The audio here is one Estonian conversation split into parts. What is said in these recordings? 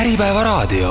Äripäevaraadio.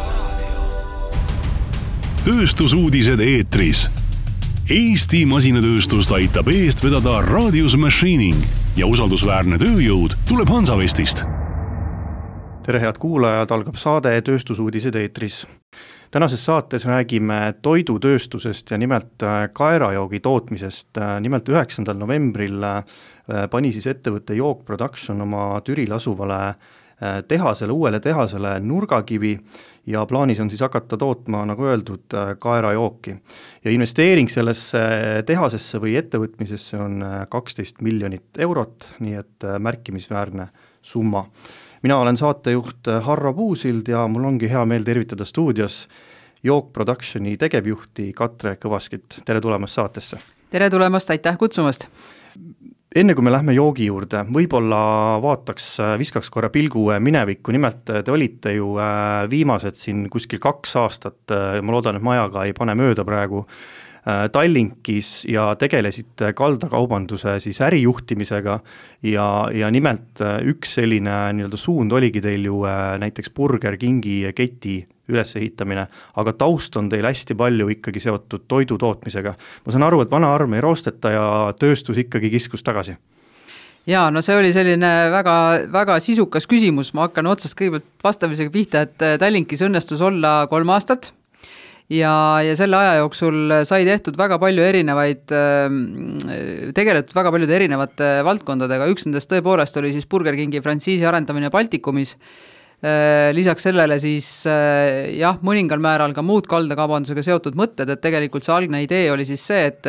Tööstusuudised eetris. Eesti masinatööstust aitab eest vedada Radius Machining ja usaldusväärne tööjõud tuleb Hansavestist. Tere head kuulajad, algab saade Tööstusuudised eetris. Tänases saates räägime toidutööstusest ja nimelt kaerajoogi tootmisest. Nimelt 9. novembril pani siis ettevõtte York Production oma Türil asuvale uuele tehasele nurgakivi ja plaanis on siis hakata tootma, nagu öeldud, kaerajooki. Ja investeering sellesse tehasesse või ettevõtmisesse on 12 miljonit eurot, nii et märkimisväärne summa. Mina olen saatejuht Harro Puusild ja mul ongi hea meel tervitada stuudios York Productioni tegevjuhti Katre Kõvaskit. Tere tulemast saatesse. Tere tulemast, aitäh kutsumast. Enne kui me lähme joogi juurde, võib-olla viskaks korra pilgu minevikku. Nimelt te olite ju viimased siin kuskil 2 aastat, ma loodan, et majaga ei pane mööda praegu, Tallinkis ja tegelesite kaldakaubanduse siis ärijuhtimisega ja nimelt üks selline suund oligi teil ju näiteks Burger Kingi keti ülesehitamine, aga taust on teil hästi palju ikkagi seotud toidu tootmisega. Ma saan aru, et vana arm ei roosteta ja tööstus ikkagi kiskus tagasi. Jaa, no see oli selline väga, väga sisukas küsimus. Ma hakkan otsast kõigepealt vastamisega pihta, et Tallinkis õnnestus olla 3 aastat ja selle aja jooksul sai tehtud väga palju tegeletud väga paljude erinevate valdkondadega. Üks nendest tõepoolest oli siis Burger Kingi frantsiisi arendamine Baltikumis. Lisaks sellele siis mõningal määral ka muud kaldakaubandusega seotud mõtted, et tegelikult see algne idee oli siis see, et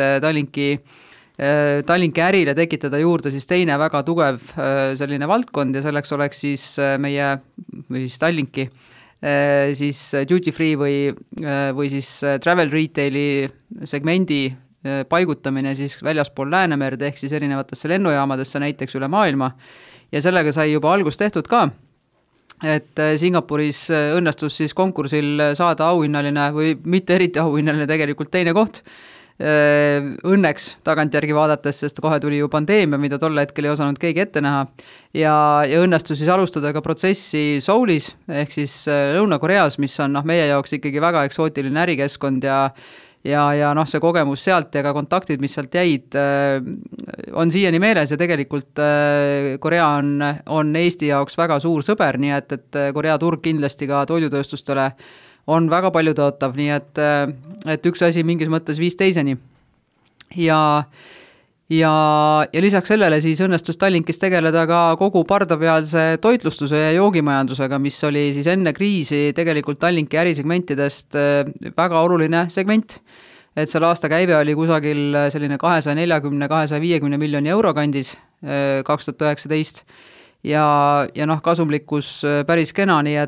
Tallinki ärile tekitada juurde siis teine väga tugev selline valdkond ja selleks oleks siis meie või siis Tallinki siis duty free või siis travel retaili segmendi paigutamine siis väljaspool Läänemerd ehk siis erinevatesse lennujaamadesse näiteks üle maailma ja sellega sai juba algus tehtud ka. Et Singapuris õnnestus siis konkursil saada auhinnaline või mitte eriti auhinnaline tegelikult teine koht. Õnneks tagantjärgi vaadates, sest kohe tuli ju pandeemia, mida tol hetkel ei osanud keegi ette näha ja õnnestus siis alustada ka protsessi Soulis ehk siis Lõuna-Koreas, mis on meie jaoks ikkagi väga eksootiline ärikeskkond ja see kogemus sealt ja ka kontaktid, mis sealt jäid, on siiani meeles ja tegelikult Korea on Eesti jaoks väga suur sõber, nii et Korea turg kindlasti ka toidutööstustele on väga palju tõotav, nii et üks asi mingis mõttes viis teiseni. Ja lisaks sellele siis õnnestus Tallinkis tegeleda ka kogu pardapealse toitlustuse ja joogimajandusega, mis oli siis enne kriisi tegelikult Tallinki ärisegmentidest väga oluline segment, et seal aasta käive oli kusagil selline 240-250 miljoni euro kandis 2019 ja kasumlikkus päris kena, nii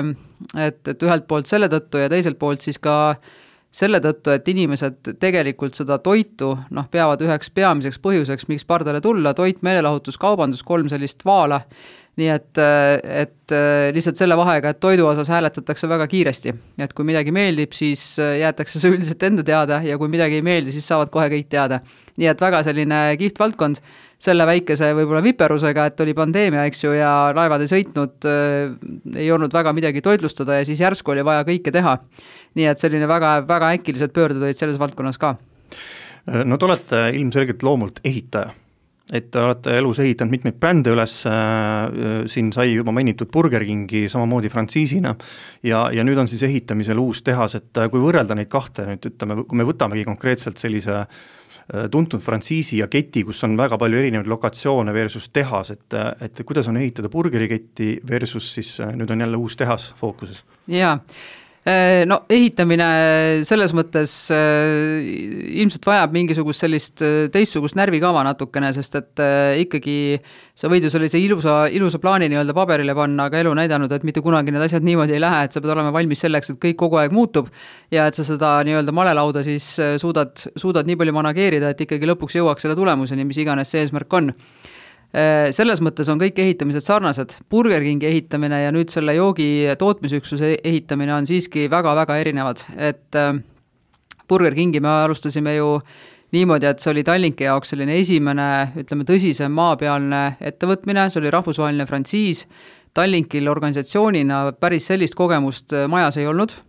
et ühelt poolt selle tõttu ja teiselt poolt siis ka selle tõttu, et inimesed tegelikult seda toitu peavad üheks peamiseks põhjuseks, miks pardale tulla, toit, meelelahutus, kaubandus, 3 sellist vaala, nii et lihtsalt selle vahega, et toidu osas hääletatakse väga kiiresti, et kui midagi meeldib, siis jäetakse see üldiselt enda teada ja kui midagi ei meeldi, siis saavad kohe kõik teada. Nii et väga selline kihvt valdkond selle väikese võib-olla viperusega, et oli pandeemia, eks ju, ja laevad ei sõitnud, ei olnud väga midagi toitlustada ja siis järsku oli vaja kõike teha. Nii et selline väga, väga äkiliselt pöördud olid selles valdkonnas ka. No te olete ilmselgelt loomult ehitaja, et te olete elus ehitanud mitmeid brände üles, siin sai juba mainitud Burger Kingi samamoodi frantsiisina ja nüüd on siis ehitamisel uus tehas, et kui võrrelda neid kahte, nüüd ütleme, kui me võtamegi konkreetselt sellise tuntud frantsiisi ja keti, kus on väga palju erinevaid lokatsioone versus tehas, et kuidas on ehitada burgeriketti versus siis nüüd on jälle uus tehas fookuses? Jaa. No ehitamine selles mõttes ilmselt vajab mingisugust sellist teistsugust närvikava natukene, sest et ikkagi sa võid ju sellise ilusa plaani nii-öelda paberile panna, aga elu näidanud, et mitte kunagi need asjad niimoodi ei lähe, et sa pead olema valmis selleks, et kõik kogu aeg muutub ja et sa seda nii-öelda malelauda siis suudad nii palju manageerida, et ikkagi lõpuks jõuaks selle tulemuseni, mis iganes see eesmärk on. Selles mõttes on kõik ehitamised sarnased. Burger Kingi ehitamine ja nüüd selle joogi tootmisüksuse ehitamine on siiski väga-väga erinevad. Et Burger Kingi me alustasime ju niimoodi, et see oli Tallinki jaoks selline esimene, ütleme, tõsisem maapealne ettevõtmine, see oli rahvusvaheline frantsiis. Tallinkil organisatsioonina päris sellist kogemust majas ei olnud.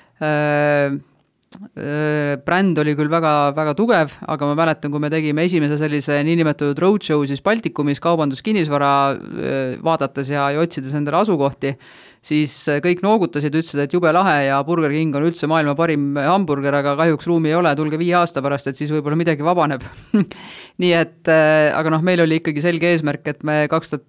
Bränd oli küll väga, väga tugev, aga ma mäletan, kui me tegime esimese sellise niinimetatud roadshow siis Baltikumis kaubanduskinnisvara vaadates ja otsides endale asukohti, siis kõik noogutasid, ütlesid, et jube lahe ja Burger King on üldse maailma parim hamburger, aga kahjuks ruumi ei ole, tulge 5 aasta pärast, et siis võib-olla midagi vabaneb. Nii et, aga meil oli ikkagi selge eesmärk, et me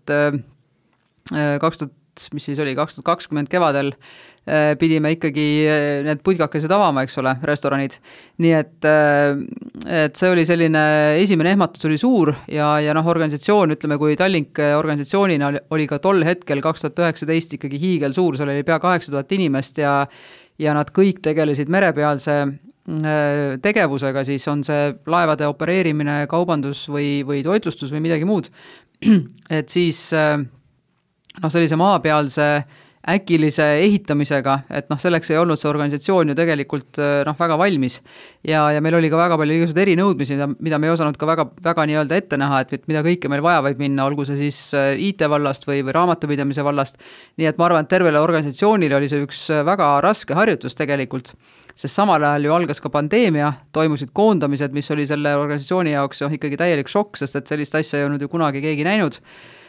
2020 kevadel pidime ikkagi need puidkakesed avama, eks ole, restoranid. Nii et see oli selline, esimene ehmatus oli suur ja organisatsioon, ütleme, kui Tallink organisatsioonina oli ka tol hetkel 2019 ikkagi hiigel suur, seal oli pea 8000 inimest ja nad kõik tegelesid merepealse tegevusega, siis on see laevade opereerimine, kaubandus või toitlustus või midagi muud. Et siis sellise maapealse äkilise ehitamisega, et selleks ei olnud see organisatsioon ju tegelikult väga valmis ja meil oli ka väga palju igasuguseid erinõudmisi, mida me ei osanud ka väga nii-öelda ette näha, et mida kõike meil vaja võib minna, olgu see siis IT vallast või raamatupidamise vallast. Nii et ma arvan, et tervele organisatsioonile oli see üks väga raske harjutus tegelikult, sest samal ajal ju algas ka pandeemia, toimusid koondamised, mis oli selle organisatsiooni jaoks ikkagi täielik šokk, sest et sellist asja ei olnud ju kunagi keegi näinud.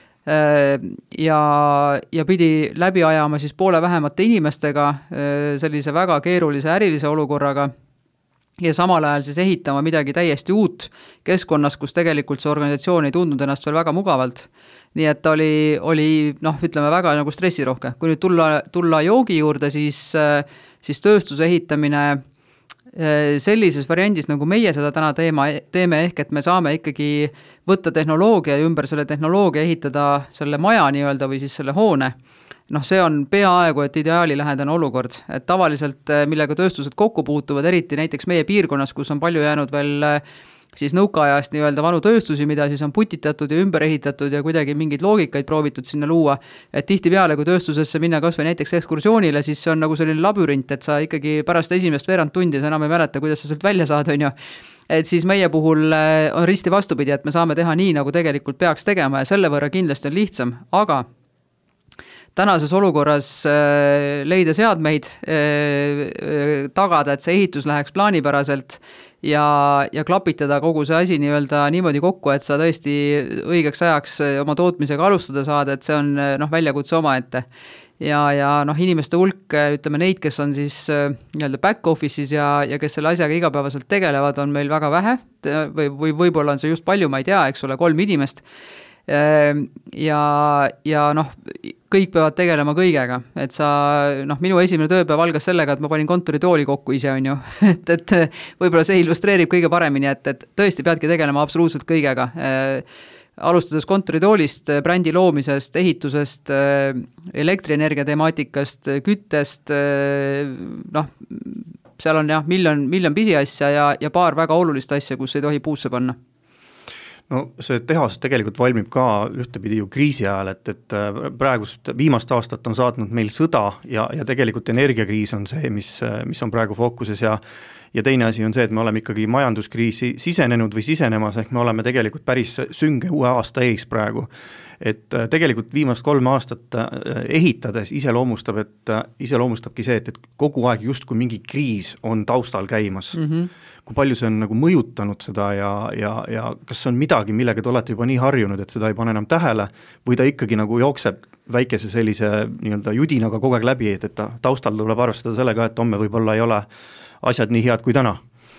Ja pidi läbi ajama siis poole vähemate inimestega sellise väga keerulise ärilise olukorraga ja samal ajal siis ehitama midagi täiesti uut keskkonnas, kus tegelikult see organisatsioon ei tundnud ennast veel väga mugavalt. Nii et oli ütleme väga nagu stressirohke. Kui nüüd tulla joogi juurde, siis tööstuse ehitamine sellises variandis, nagu meie seda täna teeme, ehk et me saame ikkagi võtta tehnoloogia ja ümber selle tehnoloogia ehitada selle maja nii-öelda või siis selle hoone. See on peaaegu, et ideaalilähedane olukord, et tavaliselt millega tööstused kokku puutuvad, eriti näiteks meie piirkonnas, kus on palju jäänud veel siis nõukaajast nii-öelda vanu tööstusi, mida siis on putitatud ja ümber ehitatud ja kuidagi mingeid loogikaid proovitud sinna luua, et tihtipeale, kui tööstusesse minna kas või näiteks ekskursioonile, siis see on nagu selline labürint, et sa ikkagi pärast esimest veerand tundi sa enam ei mäleta, kuidas sa sealt välja saad, on ju. Et siis meie puhul on risti vastupidi, et me saame teha nii, nagu tegelikult peaks tegema ja selle võrra kindlasti on lihtsam, aga tänases olukorras leida seadmeid, tagada, et see ehitus läheks plaanipäraselt ja klapitada kogu see asi nii-öelda niimoodi kokku, et sa tõesti õigeks ajaks oma tootmisega alustada saada, et see on väljakutse omaette. Ja inimeste hulk, ütleme neid, kes on siis nii-öelda back office'is ja kes selle asjaga igapäevaselt tegelevad, on meil väga vähe või võib-olla on see just palju, ma ei tea, eks ole, 3 inimest. Ja kõik peavad tegelema kõigega, et minu esimene tööpäev algas sellega, et ma panin kontoritooli kokku ise, on ju, et võib-olla see illustreerib kõige paremini, et tõesti peadki tegelema absoluutselt kõigega, alustades kontoritoolist, brändi loomisest, ehitusest, elektrienergia temaatikast, küttest, seal on miljon pisiasja ja paar väga olulist asja, kus ei tohi puusse panna. See tehas tegelikult valmib ka ühtepidi ju kriisi ajal, et praegust viimast aastat on saatnud meil sõda ja tegelikult energiakriis on see, mis on praegu fookuses ja teine asi on see, et me oleme ikkagi majanduskriisi sisenenud või sisenemas, ehk me oleme tegelikult päris sünge uue aasta ees praegu. Et tegelikult viimast 3 aastat ehitades iseloomustabki see, et kogu aeg justkui mingi kriis on taustal käimas. Kui palju see on nagu mõjutanud seda ja kas on midagi, millega te olete juba nii harjunud, et seda ei pane enam tähele või ta ikkagi nagu jookseb väikese sellise nii-öelda judinaga kogu aeg läbi, et taustal tuleb arvestada sellega, et homme võib-olla ei ole asjad nii head kui täna?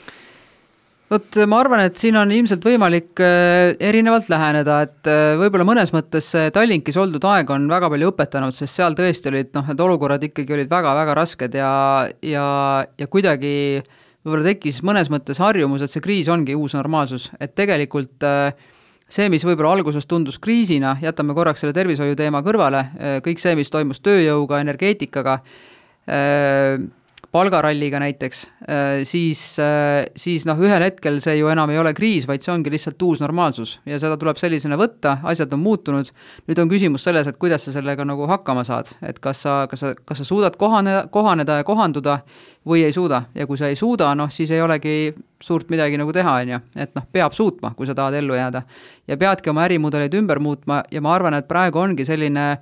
Ma arvan, et siin on ilmselt võimalik erinevalt läheneda, et võib-olla mõnes mõttes Tallinkis oldud aeg on väga palju õpetanud, sest seal tõesti olid, need olukorrad ikkagi olid väga-väga rasked ja kuidagi võib-olla tekkis mõnes mõttes harjumus, et see kriis ongi uus normaalsus, et tegelikult see, mis võib-olla alguses tundus kriisina, jätame korraks selle tervishoiu teema kõrvale, kõik see, mis toimus tööjõuga, energeetikaga, palgaralliga näiteks, siis ühel hetkel see ju enam ei ole kriis, vaid see ongi lihtsalt uus normaalsus ja seda tuleb sellisena võtta, asjad on muutunud. Nüüd on küsimus selles, et kuidas sa sellega nagu hakkama saad, et kas sa suudad kohaneda ja kohanduda või ei suuda ja kui sa ei suuda, siis ei olegi suurt midagi nagu teha, on ju, et peab suutma, kui sa tahad ellu jääda ja peadki oma ärimudeleid ümber muutma ja ma arvan, et praegu ongi selline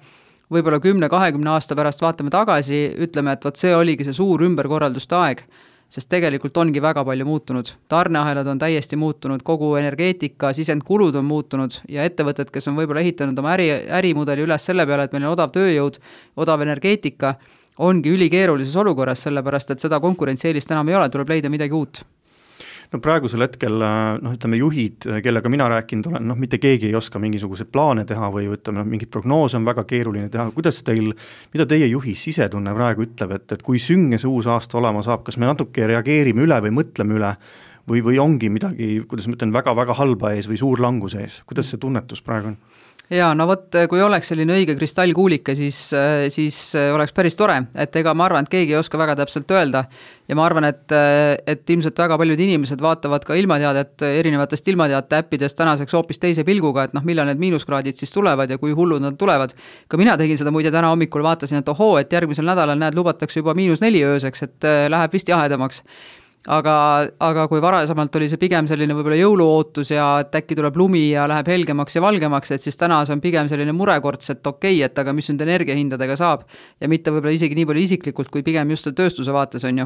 võib-olla 10-20 aasta pärast vaatame tagasi, ütleme, et vot see oligi see suur ümberkorralduste aeg, sest tegelikult ongi väga palju muutunud. Tarneahelad on täiesti muutunud, kogu energeetika, sisendkulud on muutunud ja ettevõtted, kes on võib-olla ehitanud oma ärimudeli üles selle peale, et meil on odav tööjõud, odav energeetika, ongi ülikeerulises olukorras, sellepärast et seda konkurentsieelist enam ei ole, tuleb leida midagi uut. No praegusel hetkel, ütleme juhid, kellega mina rääkinud olen, mitte keegi ei oska mingisuguseid plaane teha või ütleme, mingid prognoose on väga keeruline teha. Mida teie juhi sisetunne praegu ütleb, et kui sünge see uus aasta olema saab, kas me natuke reageerime üle või mõtleme üle või ongi midagi, kuidas ma ütlen, väga-väga halba ees või suur langus ees? Kuidas see tunnetus praegu on? Jaa, no vot, kui oleks selline õige kristallkuulike, siis oleks päris tore, et ega ma arvan, et keegi ei oska väga täpselt öelda ja ma arvan, et ilmselt väga paljud inimesed vaatavad ka ilmateadet erinevatest ilmateate äppidest tänaseks hoopis teise pilguga, et millal need miinuskraadid siis tulevad ja kui hullud nad tulevad. Ka mina tegin seda muide täna hommikul, vaatasin, et et järgmisel nädalal lubatakse juba -4 ööseks, et läheb vist jahedamaks. Aga kui varasemalt oli see pigem selline võib-olla jõuluootus ja et äkki tuleb lumi ja läheb helgemaks ja valgemaks, et siis täna see on pigem selline murekorts, et et aga mis nüüd energiahindadega saab ja mitte võib-olla isegi nii palju isiklikult, kui pigem just tööstuse vaates on ju.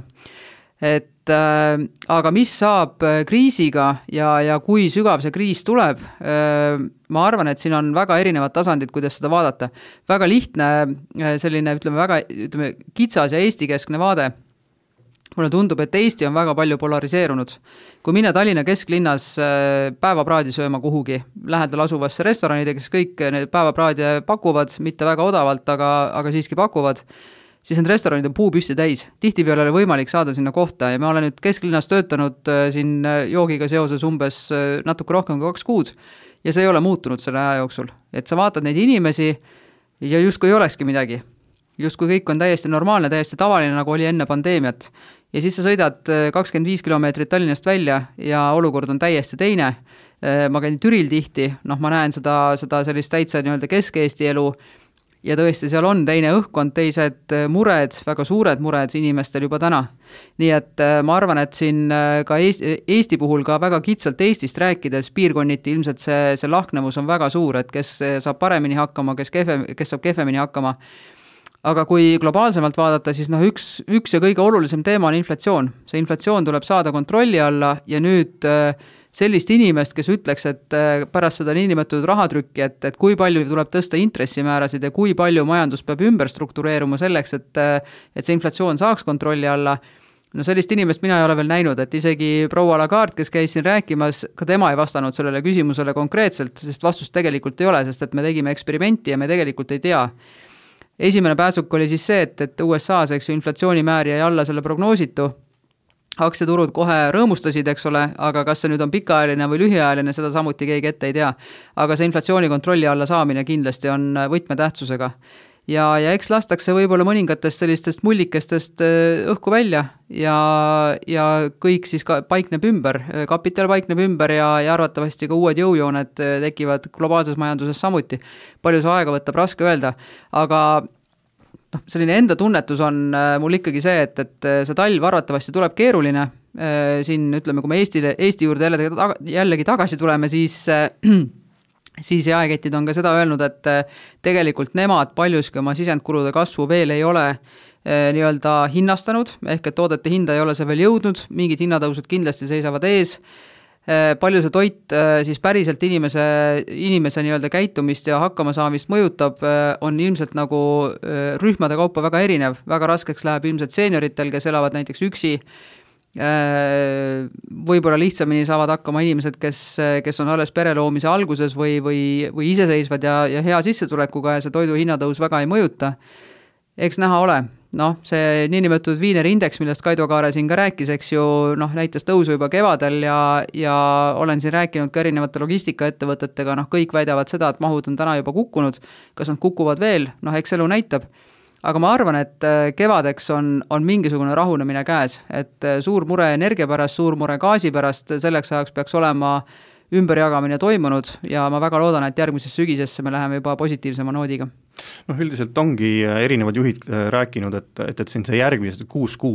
Aga mis saab kriisiga ja kui sügav see kriis tuleb, ma arvan, et siin on väga erinevad tasandid, kuidas seda vaadata. Väga lihtne selline, ütleme, kitsas ja Eesti-keskne vaade. Mulle tundub, et Eesti on väga palju polariseerunud. Kui minna Tallinna kesklinnas päevapraadi sööma kuhugi, lähedal asuvasse restoranide, kes kõik need päevapraadi pakuvad, mitte väga odavalt, aga siiski pakuvad, siis need restoranid on puupüsti täis. Tihtipeale oli võimalik saada sinna kohta ja ma olen nüüd kesklinnas töötanud siin joogiga seoses umbes natuke rohkem kui 2 kuud ja see ei ole muutunud selle aja jooksul. Et sa vaatad neid inimesi ja justkui ei olekski midagi. Justkui kõik on täiesti normaalne, täiesti tavaline, nagu oli enne pandeemiat. Ja siis sa sõidad 25 kilomeetrit Tallinnast välja ja olukord on täiesti teine. Ma käin Türil tihti, ma näen seda sellist täitsa nii-öelda Kesk-Eesti elu ja tõesti seal on teine õhkkond, teised mured, väga suured mured inimestel juba täna. Nii et ma arvan, et siin ka Eesti puhul ka väga kitsalt Eestist rääkides piirkonniti ilmselt see lahknevus on väga suur, et kes saab paremini hakkama, kes saab kehvemini hakkama. Aga kui globaalsemalt vaadata, siis üks ja kõige olulisem teema on inflatsioon. See inflatsioon tuleb saada kontrolli alla ja nüüd sellist inimest, kes ütleks, et pärast seda niinimetatud rahatrükki, et kui palju tuleb tõsta intressimäärasid ja kui palju majandus peab ümber struktureeruma selleks, et see inflatsioon saaks kontrolli alla. No sellist inimest mina ei ole veel näinud, et isegi proua Lagarde, kes käis siin rääkimas, ka tema ei vastanud sellele küsimusele konkreetselt, sest vastust tegelikult ei ole, sest et me tegime eksperimenti ja me tegelikult ei tea. Esimene pääsuk oli siis see, et USA-s inflatsioonimäär jäi alla selle prognoositu. Aktsiaturud kohe rõõmustasid, eks ole, aga kas see nüüd on pikaajaline või lühiajaline, seda samuti keegi ette ei tea. Aga see inflatsiooni kontrolli alla saamine kindlasti on võtmetähtsusega. Ja eks lastakse võib-olla mõningatest sellistest mullikestest õhku välja ja kõik siis paikneb ümber, kapital paikneb ümber ja arvatavasti ka uued jõujooned tekivad globaalses majanduses samuti. Palju see aega võtab, raske öelda, aga selline enda tunnetus on mul ikkagi see, et see talv arvatavasti tuleb keeruline. Siin ütleme, kui me Eesti juurde jällegi tagasi tuleme, siis jaeketid on ka seda öelnud, et tegelikult nemad paljuski oma sisendkulude kasvu veel ei ole nii-öelda hinnastanud, ehk et toodete hinda ei ole see veel jõudnud, mingid hinnatõusud kindlasti seisavad ees. Palju see toit siis päriselt inimese nii-öelda käitumist ja hakkamasaamist mõjutab, on ilmselt nagu rühmade kaupa väga erinev. Väga raskeks läheb ilmselt seenioritel, kes elavad näiteks üksi. Võib-olla lihtsamini saavad hakkama inimesed, kes on alles pereloomise alguses või iseseisvad ja hea sissetulekuga ja see toidu hinnatõus väga ei mõjuta. Eks näha ole. See niinimetatud Viineri indeks, millest Kaido Kaare siin ka rääkis, eks ju, näitas tõusu juba kevadel ja olen siin rääkinud ka erinevate logistikaettevõtetega, kõik väidavad seda, et mahud on täna juba kukkunud. Kas nad kukuvad veel? Eks elu näitab. Aga ma arvan, et kevadeks on mingisugune rahunemine käes, et suur mure energia pärast, suur mure gaasi pärast, selleks ajaks peaks olema ümberjagamine toimunud ja ma väga loodan, et järgmises sügisesse me läheme juba positiivsema noodiga. Üldiselt ongi erinevad juhid rääkinud, et siin see järgmised 6 kuud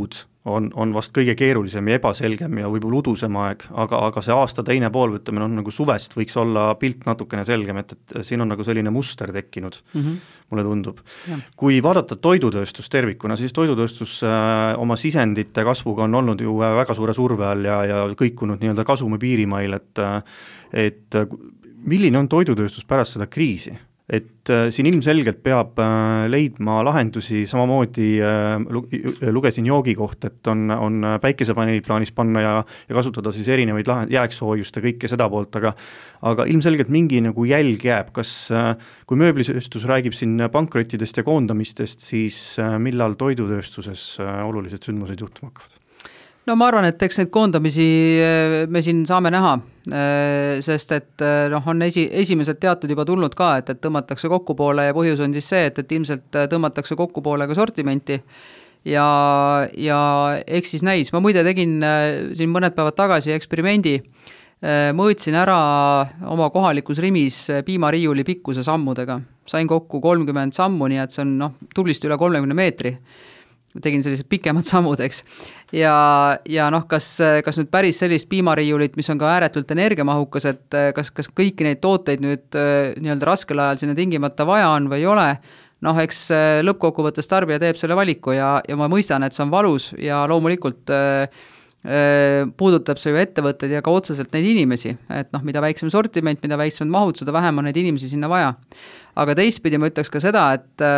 on vast kõige keerulisem ja ebaselgem ja võib-olla udusem aeg, aga see aasta teine pool, võtame, nagu suvest võiks olla pilt natukene selgem, et siin on nagu selline muster tekkinud, mulle tundub. Ja. Kui vaadata toidutööstus tervikuna, siis toidutööstus oma sisendite kasvuga on olnud ju väga suure surve all ja kõikunud nii-öelda kasumi piirimail, et milline on toidutööstus pärast seda kriisi? Et siin ilmselgelt peab leidma lahendusi, samamoodi lugesin joogi kohta, et on päikesepaneelid plaanis panna ja kasutada siis erinevaid jääksoojust ja kõike seda poolt, aga ilmselgelt mingi nagu jälg jääb. Kas, kui mööblisööstus räägib siin pankrottidest ja koondamistest, siis millal toidutööstuses olulised sündmused juhtuma hakkavad? No ma arvan, et eks neid koondamisi me siin saame näha, sest et on esimesed teatud juba tulnud ka, et tõmmatakse kokkupoole ja põhjus on siis see, et ilmselt tõmmatakse kokkupoole ka sortimenti ja eks siis näis. Ma muide tegin siin mõned päevad tagasi eksperimendi, mõõtsin ära oma kohalikus Rimis piimariiuli pikkuse sammudega. Sain kokku 30 sammu, nii et see on tublisti üle 30 meetri. Tegin sellised pikemad sammud, eks. Ja kas nüüd päris sellist piimariiulit, mis on ka ääretult energiamahukas, et kas kõiki neid tooteid nüüd nii-öelda raskel ajal sinna tingimata vaja on või ei ole, eks lõppkokkuvõttes tarbija teeb selle valiku ja ma mõistan, et see on valus ja loomulikult puudutab see ju ettevõtted ja ka otseselt neid inimesi, et mida väiksem sortiment, mida väiksem mahud, seda vähem on neid inimesi sinna vaja. Aga teistpidi ma ütleks ka seda,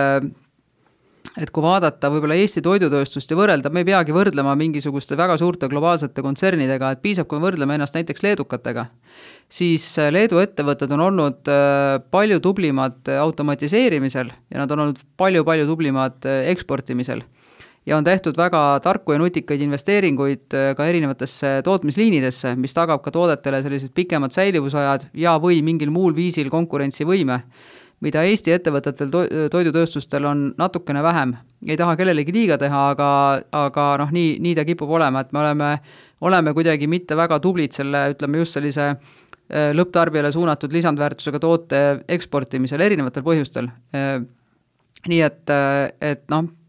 et kui vaadata võib-olla Eesti toidutööstust ja võrrelda, me ei peagi võrdlema mingisuguste väga suurte globaalsete kontsernidega, et piisab, kui me võrdleme ennast näiteks leedukatega, siis Leedu ettevõtted on olnud palju tublimad automatiseerimisel ja nad on olnud palju tublimad eksportimisel. Ja on tehtud väga tarku ja nutikaid investeeringuid ka erinevatesse tootmisliinidesse, mis tagab ka toodetele sellised pikemad säilivusajad ja või mingil muul viisil konkurentsivõime, mida Eesti ettevõtetel toidutööstustel on natukene vähem. Ei taha kellelegi liiga teha, aga nii ta kipub olema, et me oleme kuidagi mitte väga tublid selle, ütleme just sellise lõpptarbijale suunatud lisandväärtusega toote eksportimisel erinevatel põhjustel. Nii et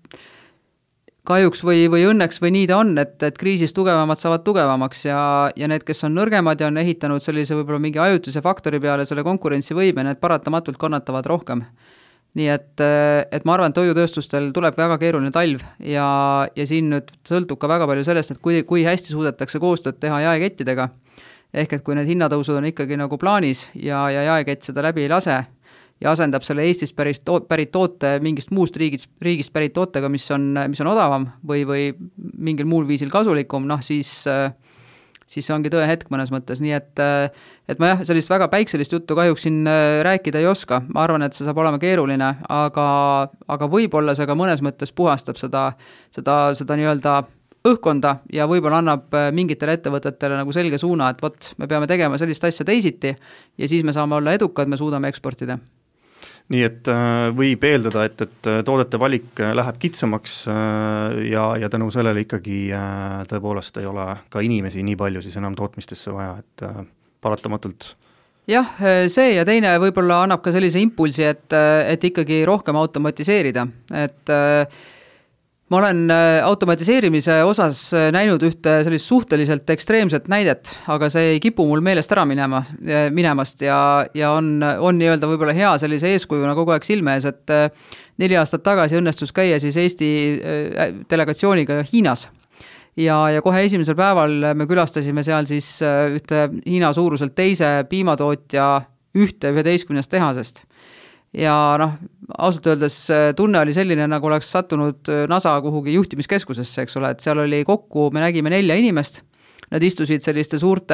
kahjuks või õnneks või nii ta on, et kriisis tugevamad saavad tugevamaks ja need, kes on nõrgemad ja on ehitanud sellise võib-olla mingi ajutise faktori peale selle konkurentsivõime, need paratamatult kannatavad rohkem. Nii et ma arvan, et toidutööstustel tuleb väga keeruline talv ja siin nüüd sõltub ka väga palju sellest, et kui hästi suudetakse koostööd teha jaekettidega, ehk et kui need hinnatõusud on ikkagi nagu plaanis ja jaekett seda läbi ei lase, ja asendab selle Eestist pärit toote mingist muust riigist pärit tootega, mis on odavam või mingil muul viisil kasulikum, siis ongi tõe hetk mõnes mõttes. Nii et ma sellist väga päikselist juttu kahjuks siin rääkida ei oska. Ma arvan, et see saab olema keeruline, aga võib-olla see ka mõnes mõttes puhastab seda nii-öelda õhkonda ja võib-olla annab mingitele ettevõtetele nagu selge suuna, et me peame tegema sellist asja teisiti ja siis me saame olla edukad, me suudame eksportida. Nii et võib eeldada, et toodete valik läheb kitsamaks ja tänu sellele ikkagi tõepoolest ei ole ka inimesi nii palju siis enam tootmistesse vaja, et paratamatult. Jah, see ja teine võib-olla annab ka sellise impulsi, et ikkagi rohkem automatiseerida, et ma olen automatiseerimise osas näinud ühte sellist suhteliselt ekstreemset näidet, aga see ei kipu mul meelest ära minemast ja on nii-öelda võib-olla hea sellise eeskujuna kogu aeg silme ees, et 4 aastat tagasi õnnestus käia siis Eesti delegatsiooniga Hiinas ja kohe esimesel päeval me külastasime seal siis ühte Hiina suuruselt teise piimatootja 11 tehasest. Ja ausalt öeldes tunne oli selline, nagu oleks sattunud NASA kuhugi juhtimiskeskusesse, eks ole, et seal oli kokku, me nägime 4 inimest, nad istusid selliste suurte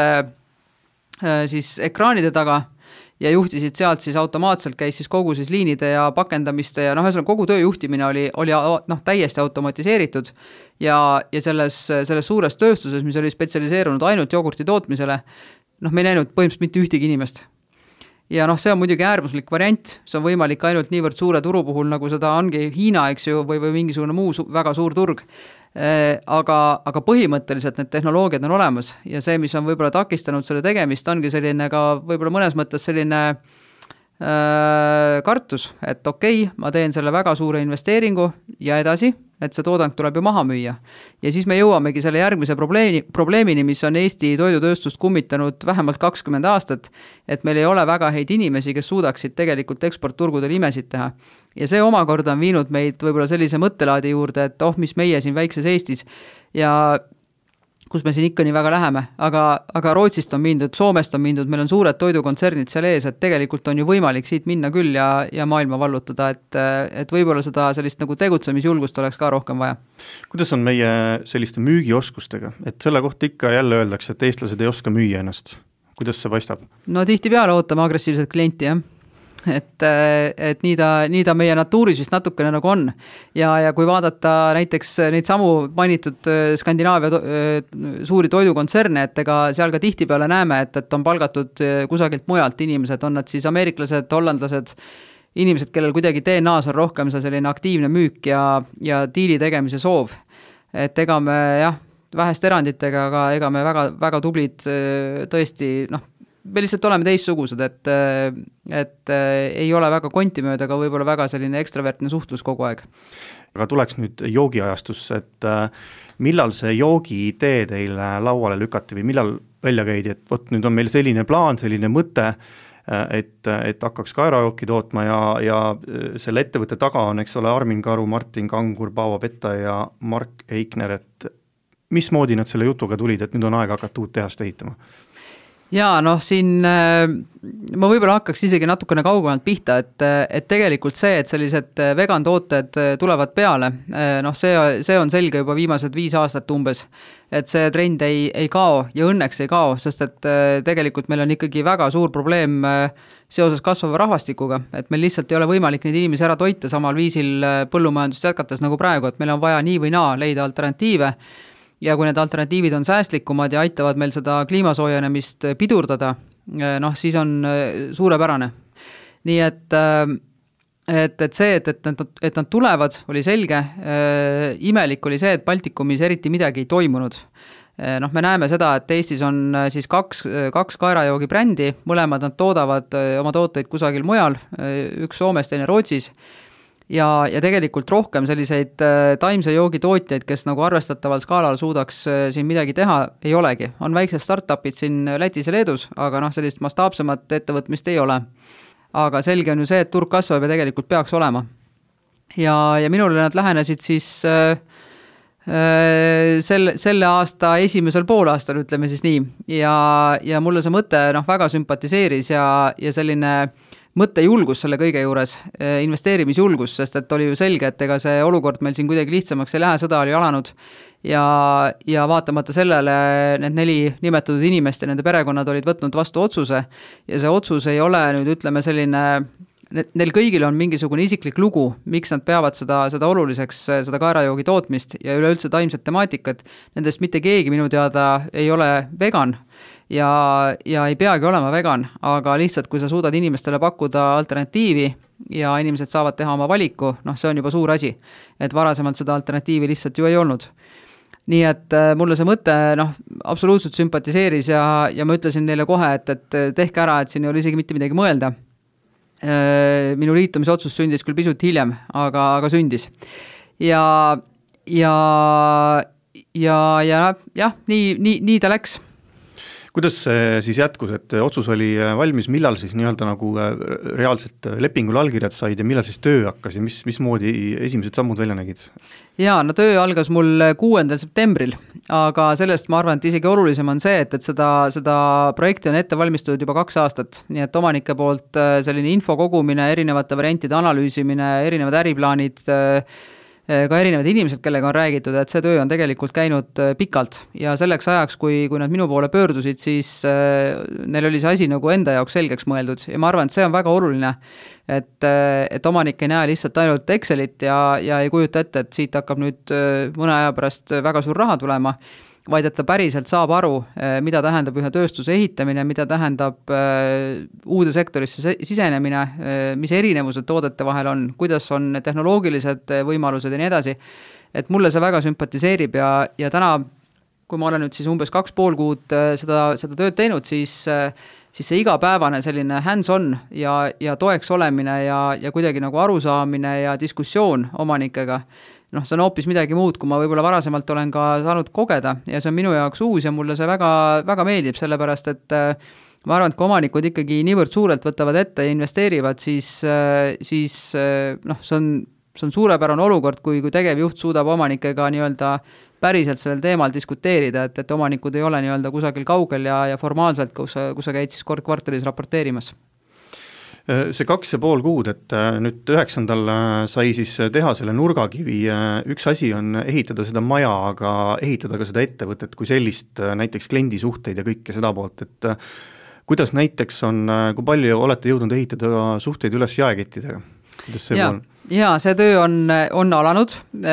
siis ekraanide taga ja juhtisid sealt siis automaatselt, käis siis kogu siis liinide ja pakendamiste ja kogu töö juhtimine oli täiesti automatiseeritud ja selles suures tööstuses, mis oli spetsialiseerunud ainult jogurti tootmisele, me ei näinud põhimõtteliselt mitte ühtegi inimest. Ja see on muidugi äärmuslik variant, see on võimalik ainult niivõrd suure turu puhul, nagu seda ongi Hiina, eks ju, või mingisugune muu väga suur turg. Aga põhimõtteliselt need tehnoloogiad on olemas ja see, mis on võib-olla takistanud selle tegemist, ongi selline ka võib-olla mõnes mõttes selline kartus, et okei, ma teen selle väga suure investeeringu ja edasi, et see toodang tuleb ju maha müüa. Ja siis me jõuamegi selle järgmise probleemini, mis on Eesti toidutööstust kummitanud vähemalt 20 aastat, et meil ei ole väga häid inimesi, kes suudaksid tegelikult eksportturgudel imesid teha. Ja see omakorda on viinud meid võib-olla sellise mõttelaadi juurde, et mis meie siin väikses Eestis ja kus me siin ikka nii väga läheme, aga Rootsist on mindud, Soomest on mindud, meil on suured toidukontsernid seal ees, et tegelikult on ju võimalik siit minna küll ja maailma vallutada, et võib-olla seda sellist nagu tegutsemisjulgust oleks ka rohkem vaja. Kuidas on meie selliste müügioskustega, et selle kohta ikka jälle öeldakse, et eestlased ei oska müüa ennast? Kuidas see paistab? No tihtipeale ootame agressiivset klienti, jah. Et nii ta meie natuuris vist natukene nagu on. Ja kui vaadata näiteks neid samu mainitud Skandinaavia suuri toidukontserne, et ega seal ka tihtipeale näeme, et on palgatud kusagilt mujalt inimesed, on nad siis ameeriklased, hollandlased, inimesed, kellel kuidagi DNA-s on rohkem see selline aktiivne müük ja diili tegemise soov. Et ega me vähest eranditega, aga ega me väga, väga tublid tõesti, me lihtsalt oleme teistsugused, et ei ole väga kontimööda, aga võib-olla väga selline ekstravertne suhtlus kogu aeg. Aga tuleks nüüd joogiajastusse, et millal see joogiidee teile lauale lükati või millal välja käidi, et võt, nüüd on meil selline plaan, selline mõte, et hakkaks kaerajooki tootma ja selle ettevõtte taga on, eks ole, Armin Karu, Martin Kangur, Paavo Petta ja Mark Eikner, et mismoodi nad selle jutuga tulid, et nüüd on aeg hakata uut tehast ehitama? Jaa, siin ma võib-olla hakkaks isegi natukene kaugemalt pihta, et tegelikult see, et sellised vegan tooted tulevad peale, see on selge juba viimased 5 aastat umbes, et see trend ei kao ja õnneks ei kao, sest et tegelikult meil on ikkagi väga suur probleem seoses kasvava rahvastikuga, et meil lihtsalt ei ole võimalik neid inimesi ära toita samal viisil põllumajandust jätkates nagu praegu, et meil on vaja nii või naa leida alternatiive. Ja kui need alternatiivid on säästlikumad ja aitavad meil seda kliimasoojenemist pidurdada, siis on suurepärane. Nii et see, et nad tulevad, oli selge. Imelik oli see, et Baltikumis eriti midagi ei toimunud. Me näeme seda, et Eestis on siis kaks kaerajoogi brändi, mõlemad nad toodavad oma tooteid kusagil mujal, üks Soomest, teine Rootsis. Ja tegelikult rohkem selliseid taimse joogi tootjaid, kes nagu arvestataval skaalal suudaks siin midagi teha, ei olegi. On väiksed startupid siin Lätis ja Leedus, aga sellist mastaapsemat ettevõtmist ei ole. Aga selge on ju see, et turg kasvab ja tegelikult peaks olema. Ja minule nad lähenesid siis selle aasta esimesel poolaastal, ütleme siis nii. Ja mulle see mõte väga sümpatiseeris ja selline mõttejulgus selle kõige juures, investeerimisjulgus, sest et oli ju selge, et ega see olukord meil siin kuidagi lihtsamaks ei lähe, sõda oli alanud ja vaatamata sellele need 4 nimetatud inimest ja nende perekonnad olid võtnud vastu otsuse ja see otsus ei ole nüüd ütleme selline, neil kõigil on mingisugune isiklik lugu, miks nad peavad seda oluliseks, seda kaerajoogi tootmist ja üleüldse taimset temaatikat, nendest mitte keegi minu teada ei ole vegan ja ei peagi olema vegan, aga lihtsalt kui sa suudad inimestele pakkuda alternatiivi ja inimesed saavad teha oma valiku, see on juba suur asi, et varasemalt seda alternatiivi lihtsalt ju ei olnud. Nii et mulle see mõte absoluutselt sümpatiseeris ja ma ütlesin neile kohe, et tehke ära, et siin ei ole isegi mitte midagi mõelda. Minu liitumisotsus sündis küll pisut hiljem, aga sündis. Ja nii ta läks. Kuidas see siis jätkus, et otsus oli valmis, millal siis nii-öelda nagu reaalselt lepingul allkirjad said ja millal siis töö hakkas ja mismoodi esimesed sammud välja nägid? Jaa, töö algas mul 6. septembril, aga sellest ma arvan, et isegi olulisem on see, et seda projekti on ette valmistatud juba 2 aastat, nii et omanike poolt selline info kogumine, erinevate variantide analüüsimine, erinevad äriplaanid, ka erinevad inimesed, kellega on räägitud, et see töö on tegelikult käinud pikalt ja selleks ajaks, kui nad minu poole pöördusid, siis neil oli see asi nagu enda jaoks selgeks mõeldud ja ma arvan, et see on väga oluline, et omanik ei näe lihtsalt ainult Excelit ja ei kujuta ette, et siit hakkab nüüd mõne aja pärast väga suur raha tulema, vaid et ta päriselt saab aru, mida tähendab ühe tööstuse ehitamine, mida tähendab uude sektorisse sisenemine, mis erinevused toodete vahel on, kuidas on tehnoloogilised võimalused ja nii edasi. Et mulle see väga sümpatiseerib ja täna, kui ma olen nüüd siis umbes 2,5 kuud seda tööd teinud, siis siis see igapäevane selline hands-on ja toeks olemine ja kuidagi nagu arusaamine ja diskussioon omanikega, noh, see on hoopis midagi muud, kui ma võib-olla varasemalt olen ka saanud kogeda ja see on minu jaoks uus ja mulle see väga, väga meeldib, sellepärast et ma arvan, et kui omanikud ikkagi niivõrd suurelt võtavad ette ja investeerivad, siis noh, see on suurepärane olukord, kui tegevjuht suudab omanikega nii-öelda päriselt sellel teemal diskuteerida, et omanikud ei ole nii-öelda kusagil kaugel ja formaalselt, kus sa käid siis kord kvartalis raporteerimas. See 2,5 kuud, et nüüd 9. sai siis teha selle nurgakivi, üks asi on ehitada seda maja, aga ehitada ka seda ettevõtet kui sellist, näiteks kliendisuhteid ja kõike seda poolt, et kuidas näiteks on, kui palju olete jõudnud ehitada suhteid üles jaekettidega? Kuidas see on? Jaa, see töö on alanud,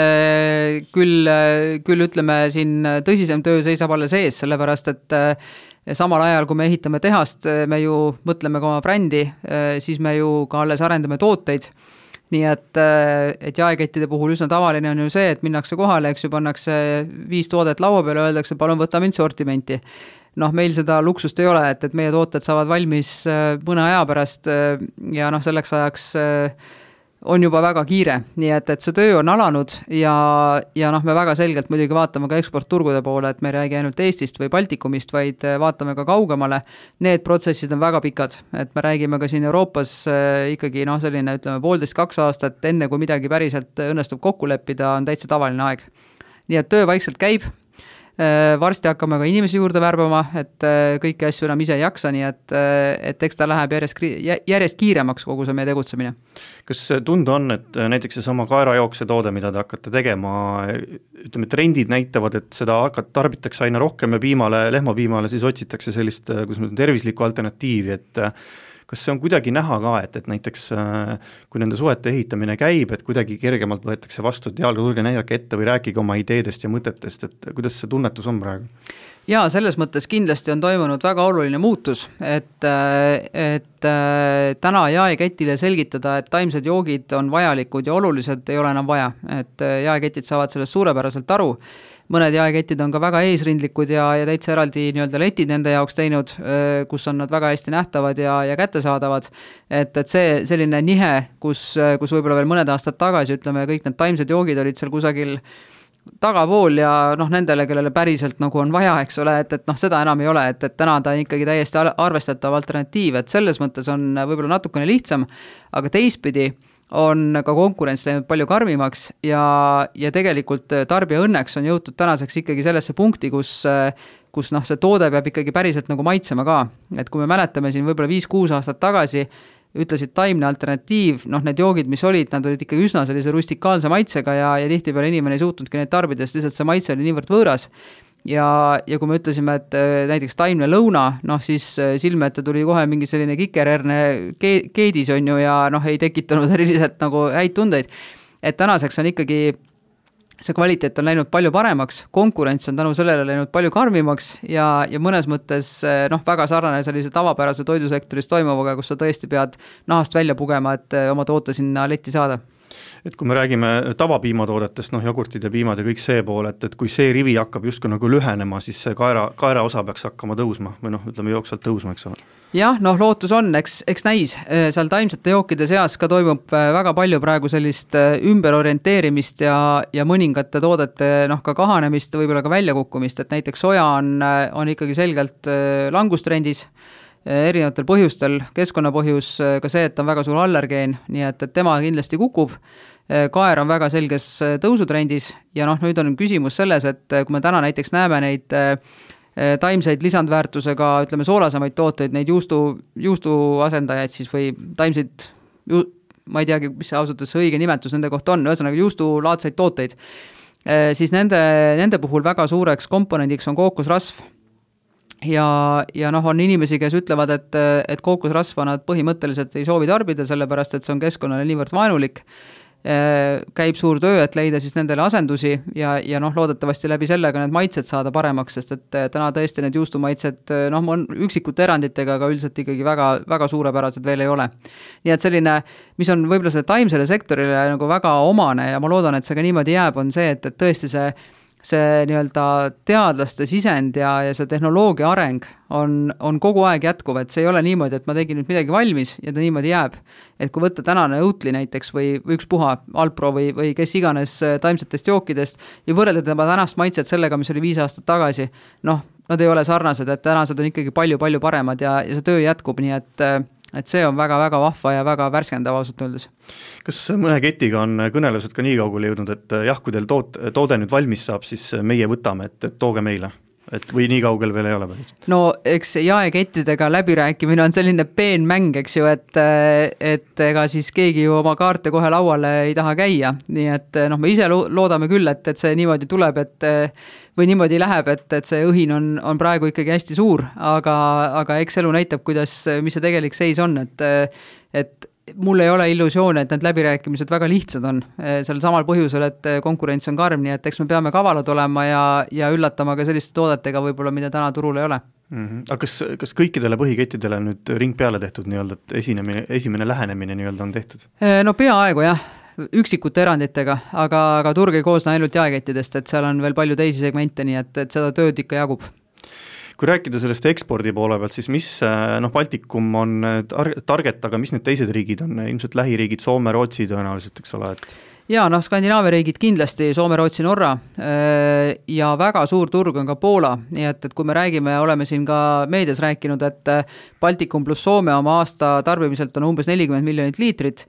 küll ütleme siin tõsisem töö seisab alles ees, sellepärast et samal ajal, kui me ehitame tehast, me ju mõtleme ka oma brändi, siis me ju ka alles arendame tooteid, nii et jaekettide puhul üsna tavaline on ju see, et minnakse kohale, eks ju, pannakse 5 toodet laua peale, öeldakse, palun võta mind sortimenti. Noh, meil seda luksust ei ole, et meie tooted saavad valmis mõne aja pärast ja noh, selleks ajaks on juba väga kiire, nii et see töö on alanud ja noh, me väga selgelt muidugi vaatame ka eksportturgude poole, et me ei räägi ainult Eestist või Baltikumist, vaid vaatame ka kaugemale. Need protsessid on väga pikad, et me räägime ka siin Euroopas ikkagi noh, selline ütleme 1,5–2 aastat, enne kui midagi päriselt õnnestub kokku leppida, on täitsa tavaline aeg. Nii et töö vaikselt käib, varsti hakkame ka inimesi juurde värbama, et kõiki asju enam ise ei jaksa, nii et eks ta läheb järjest kiiremaks kogu see meie tegutsemine. Kas tunda on, et näiteks see sama kaerajookse toode, mida te hakkate tegema, ütleme, trendid näitavad, et seda tarbitakse aina rohkem ja lehmapiimale siis otsitakse sellist tervislikku alternatiivi, et kas see on kuidagi näha ka, et näiteks kui nende suhete ehitamine käib, et kuidagi kergemalt võetakse vastu, et jalga tulge näidake ette või rääkige oma ideedest ja mõtetest, et kuidas see tunnetus on praegu? Jaa, selles mõttes kindlasti on toimunud väga oluline muutus, et täna jaeketile selgitada, et taimsed joogid on vajalikud ja olulised, ei ole enam vaja, et jaeketid saavad sellest suurepäraselt aru. Mõned jaeketid on ka väga eesrindlikud ja täitsa eraldi nii-öelda letid nende jaoks teinud, kus on nad väga hästi nähtavad ja kättesaadavad. Et see selline nihe, kus võib-olla veel mõned aastad tagasi, ütleme, kõik need taimsed joogid olid seal kusagil tagapool ja noh, nendele, kellele päriselt nagu on vaja, eks ole, et noh, seda enam ei ole, et täna ta on ikkagi täiesti arvestatav alternatiiv, et selles mõttes on võib-olla natukene lihtsam, aga teistpidi on ka konkurents läinud palju karmimaks ja tegelikult tarbija õnneks on jõutud tänaseks ikkagi sellesse punkti, kus noh, see toode peab ikkagi päriselt nagu maitsema ka, et kui me mäletame siin võib-olla 5-6 aastat tagasi, ütlesid taimne alternatiiv, noh need joogid, mis olid, nad olid ikkagi üsna sellise rustikaalse maitsega ja tihtipeale inimene ei suutnudki neid tarbides, lihtsalt see maitse oli niivõrd võõras. Ja kui me ütlesime, et näiteks taimne lõuna, noh siis silme ette tuli kohe mingi selline kikererne keedis on ju ja noh ei tekitanud eriliselt nagu häid tundeid. Et tänaseks on ikkagi see kvaliteet on läinud palju paremaks, konkurents on tänu sellele läinud palju karmimaks ja mõnes mõttes noh, väga sarnane sellise tavapärase toidusektoris toimuvaga, kus sa tõesti pead nahast välja pugema, et oma toote sinna letti saada. Et kui me räägime tavapiimatoodetest, noh jogurtid ja piimad ja kõik see pool, et kui see rivi hakkab justkui nagu lühenema, siis see kaera osa peaks hakkama tõusma või noh, ütleme jooksvalt tõusma, eks ole. Jah, noh lootus on, eks näis, seal taimsete jookide seas ka toimub väga palju praegu sellist ümberorienteerimist ja mõningate toodete noh ka kahanemist, võib-olla ka väljakukkumist, et näiteks soja on ikkagi selgelt langustrendis, erinevatel põhjustel, keskkonnapõhjus, ka see, et on väga suur allergeen, nii et tema kindlasti kukub. Kaer on väga selges tõusutrendis ja noh, nüüd on küsimus selles, et kui me täna näiteks näeme neid taimseid lisandväärtusega, ütleme soolasemaid tooteid, neid juustu asendajaid siis või taimseid, ma ei teagi, mis see ausalt õige nimetus nende kohta on, ühesõnaga juustulaadseid tooteid, siis nende puhul väga suureks komponendiks on kookosrasv. Ja noh, on inimesi, kes ütlevad, et kookosrasva nad põhimõtteliselt ei soovi tarbida, sellepärast, et see on keskkonnale niivõrd vaenulik. Käib suur töö, et leida siis nendele asendusi ja noh, loodetavasti läbi sellega need maitsed saada paremaks, sest et täna tõesti need juustumaitsed, noh, on üksikute eranditega, aga üldiselt ikkagi väga, väga suurepärased veel ei ole. Nii et selline, mis on võib-olla see taimsele sektorile nagu väga omane ja ma loodan, et see ka niimoodi jääb, on see, et tõesti see nii-öelda teadlaste sisend ja see tehnoloogia areng on kogu aeg jätkuv, et see ei ole niimoodi, et ma tegin nüüd midagi valmis ja ta niimoodi jääb. Et kui võtta tänane Oatly näiteks või ükspuha Alpro või kes iganes taimsetest jookidest ja võrrelda tema tänast maitset sellega, mis oli 5 aastat tagasi, nad ei ole sarnased, et tänased on ikkagi palju-palju paremad ja see töö jätkub, nii et see on väga-väga vahva ja väga värskendav ausalt öeldes. Kas mõne ketiga on kõnelused ka nii kaugele jõudnud, et jah, kui teil toode nüüd valmis saab, siis meie võtame, et tooge meile? Et või nii kaugel veel ei ole päris? No eks jaekettidega läbirääkimine on selline peen mäng, eks ju, et ega siis keegi ju oma kaarte kohe lauale ei taha käia, nii et me ise loodame küll, et see niimoodi tuleb, või niimoodi läheb, et see õhin on praegu ikkagi hästi suur, aga eks elu näitab, mis see tegelik seis on, et mul ei ole illusioone, et need läbirääkimised väga lihtsad on sel samal põhjusel, et konkurents on karm, nii et eks me peame kavalad olema ja üllatama ka selliste toodetega võib-olla, mida täna turul ei ole. Aga kas kõikidele põhikettidele nüüd ring peale tehtud nii-öelda, et esimene lähenemine nii-öelda on tehtud? No peaaegu jah, üksikute eranditega, aga turg ei koosne ainult jaekettidest, et seal on veel palju teisi segmente, nii et seda tööd ikka jagub. Kui rääkida sellest ekspordi poole pealt, siis mis Baltikum on target, aga mis need teised riigid on? Ilmselt lähiriigid, Soome, Rootsi tõenäoliselt, eks ole? Jaa, Skandinaavia riigid kindlasti, Soome, Rootsi, Norra ja väga suur turg on ka Poola, nii et kui me räägime, oleme siin ka meedias rääkinud, et Baltikum pluss Soome oma aasta tarbimiselt on umbes 40 miljonit liitrit,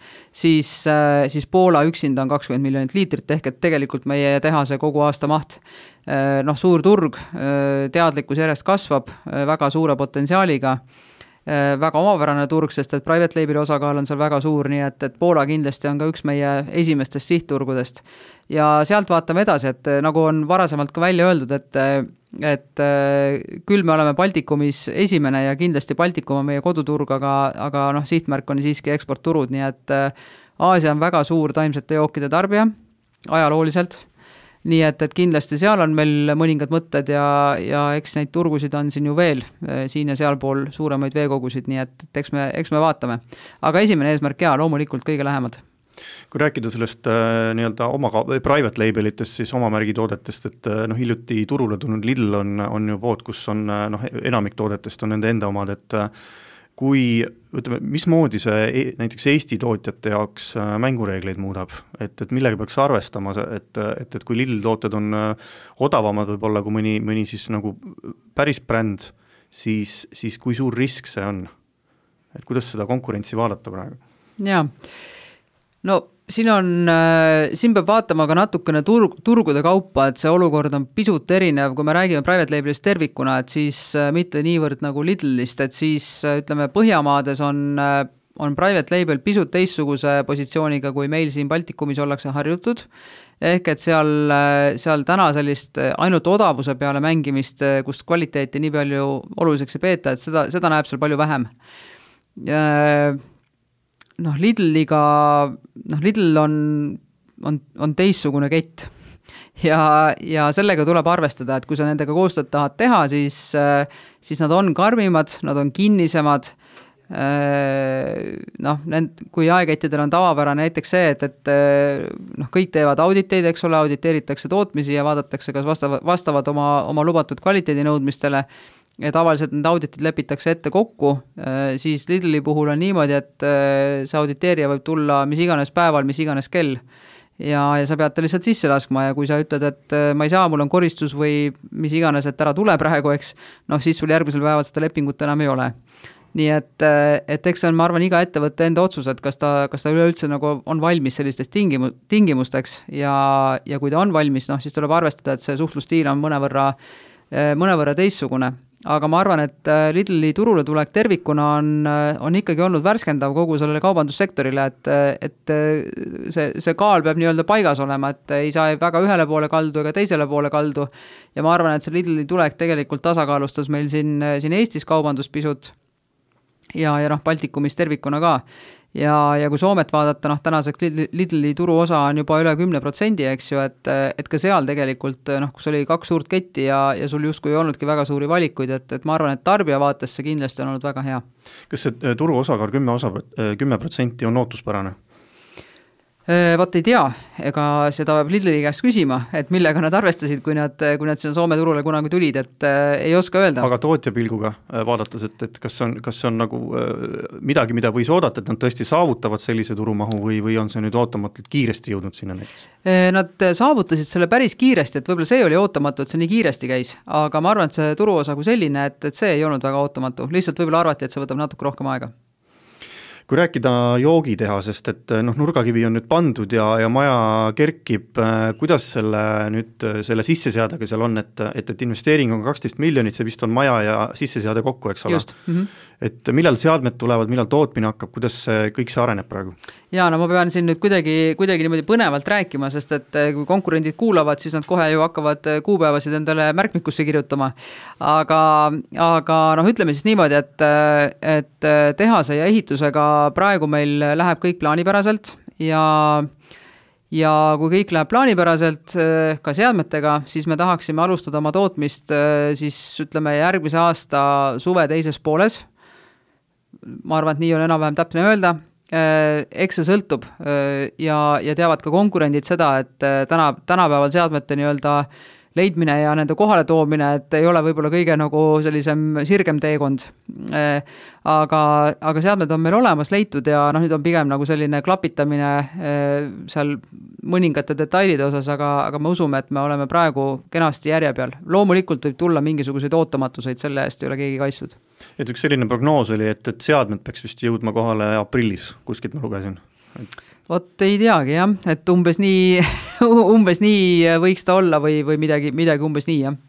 siis Poola üksinda on 20 miljonit liitrit, ehk et tegelikult meie tehase kogu aasta maht. Suur turg, teadlikkus järjest kasvab, väga suure potentsiaaliga, väga omapärane turg, sest et private label'i osakaal on seal väga suur, nii et Poola kindlasti on ka üks meie esimestest sihtturgudest. Ja sealt vaatame edasi, et nagu on varasemalt ka välja öeldud, et küll me oleme Baltikumis esimene ja kindlasti Baltikum on meie koduturg, aga sihtmärk on siiski eksportturud, nii et Aasia on väga suur taimsete jookide tarbija ajalooliselt. Nii et kindlasti seal on meil mõningad mõtted ja eks neid turgusid on siin ju veel, siin ja sealpool suuremaid veekogusid, nii et eks me vaatame. Aga esimene eesmärk loomulikult kõige lähemad. Kui rääkida sellest nii-öelda private labelitest, siis oma märgitoodetest, et hiljuti turule tulnud Lidl on ju pood, kus on enamik toodetest on nende enda omad, et kui, ütleme, mismoodi see näiteks Eesti tootjate jaoks mängureegleid muudab, et millega peaks arvestama, et kui Lidl tooted on odavamad võib-olla kui mõni siis nagu päris bränd, siis kui suur risk see on? Et kuidas seda konkurentsi vaadata praegu? Jaa, siin peab vaatama ka natukene turgude kaupa, et see olukord on pisut erinev, kui me räägime private label'ist tervikuna, et siis mitte niivõrd nagu Lidlist, et siis ütleme Põhjamaades on private label pisut teistsuguse positsiooniga, kui meil siin Baltikumis ollakse harjutud, ehk et seal täna sellist ainult odavuse peale mängimist, kust kvaliteeti nii palju oluliseks ei peeta, et seda näeb seal palju vähem. Lidl on teissugune kett ja sellega tuleb arvestada, et kui sa nendega koostööd tahad teha, siis nad on karmimad, nad on kinnisemad, kui jaekettidel on tavapärane näiteks see, et kõik teevad auditeid, eks ole, auditeeritakse tootmisi ja vaadatakse, kas vastavad oma lubatud kvaliteedi nõudmistele. Ja tavaliselt need auditid lepitakse ette kokku, siis Lidli puhul on niimoodi, et see auditeerija võib tulla mis iganes päeval, mis iganes kell ja sa pead ta lihtsalt sisse laskma ja kui sa ütled, et ma ei saa, mul on koristus või mis iganes, et ära tule praegu, eks, siis sul järgmisel päeval seda lepingut enam ei ole. Nii et eks see on, ma arvan, iga ettevõtte enda otsus, et kas ta üleüldse nagu on valmis sellistest tingimusteks ja kui ta on valmis, siis tuleb arvestada, et see suhtlustiil on mõnevõrra teissugune. Aga ma arvan, et Lidli turule tulek tervikuna on ikkagi olnud värskendav kogu sellele kaubandussektorile, et see kaal peab nii-öelda paigas olema, et ei saa väga ühele poole kaldu ega teisele poole kaldu. Ja ma arvan, et see Lidli tulek tegelikult tasakaalustas meil siin Eestis kaubandus pisut ja Baltikumis tervikuna ka. Ja kui Soomet vaadata, tänaseks Lidli turuosa on juba üle 10%, eks ju, et ka seal tegelikult, kus oli 2 suurt ketti ja sul justkui ei olnudki väga suuri valikuid, et ma arvan, et tarbija vaates see kindlasti on olnud väga hea. Kas see turuosakaal 10% on ootuspärane? Vot ei tea, ega seda peab Lidli käest küsima, et millega nad arvestasid, kui nad sinna Soome turule kunagi tulid, et ei oska öelda. Aga tootja pilguga vaadates, et kas on nagu midagi, mida võis oodata, et nad tõesti saavutavad sellise turumahu või on see nüüd ootamatult kiiresti jõudnud sinna näiteks? Nad saavutasid selle päris kiiresti, et võib-olla see oli ootamatu, et see nii kiiresti käis, aga ma arvan, et see turuosa kui selline, et see ei olnud väga ootamatu, lihtsalt võib-olla arvati, et see võtab natuke rohkem aega. Kui rääkida joogitehasest, et nurgakivi on nüüd pandud ja maja kerkib, kuidas selle sisseseadega seal on, et investeering on 12 miljonit, see vist on maja ja sisseseade kokku, eks ole? Just. Mm-hmm. Et millal seadmed tulevad, millal tootmine hakkab, kuidas kõik see areneb praegu? Jaa, no ma pean siin nüüd kuidagi niimoodi põnevalt rääkima, sest et kui konkurendid kuulavad, siis nad kohe ju hakkavad kuupäevasid endale märkmikusse kirjutama. Aga ütleme siis niimoodi, et tehase ja ehitusega praegu meil läheb kõik plaanipäraselt ja kui kõik läheb plaanipäraselt ka seadmetega, siis me tahaksime alustada oma tootmist siis ütleme järgmise aasta suve teises pooles. Ma arvan, et nii on enam-vähem täpne öelda. Eks see sõltub ja teavad ka konkurendid seda, et tänapäeval seadmete nii-öelda leidmine ja nende kohale toomine, et ei ole võib-olla kõige nagu sellisem sirgem teekond. Aga seadmed on meil olemas leitud ja nüüd on pigem nagu selline klapitamine seal mõningate detailide osas, aga me usume, et me oleme praegu kenasti järje peal. Loomulikult võib tulla mingisuguseid ootamatuseid, selle eest ei ole keegi kaitstud. Et üks selline prognoos oli, et seadmed peaks vist jõudma kohale aprillis, kuskilt ma lugesin. Vot ei teagi jah, et umbes nii võiks ta olla või midagi umbes nii jah.